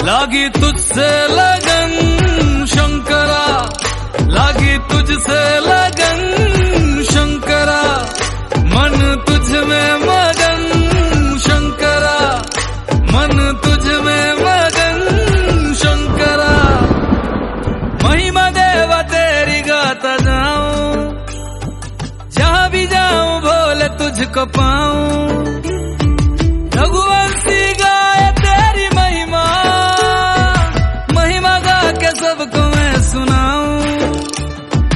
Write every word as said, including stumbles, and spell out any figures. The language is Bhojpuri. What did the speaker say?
लागी तुझसे लगन शंकरा, लागी तुझसे लगन शंकरा, मन तुझ में मगन शंकरा, मन तुझ में मगन शंकरा। महिमा देवा तेरी गाता जाऊं, जहां भी जाऊं भोले तुझको पाऊं।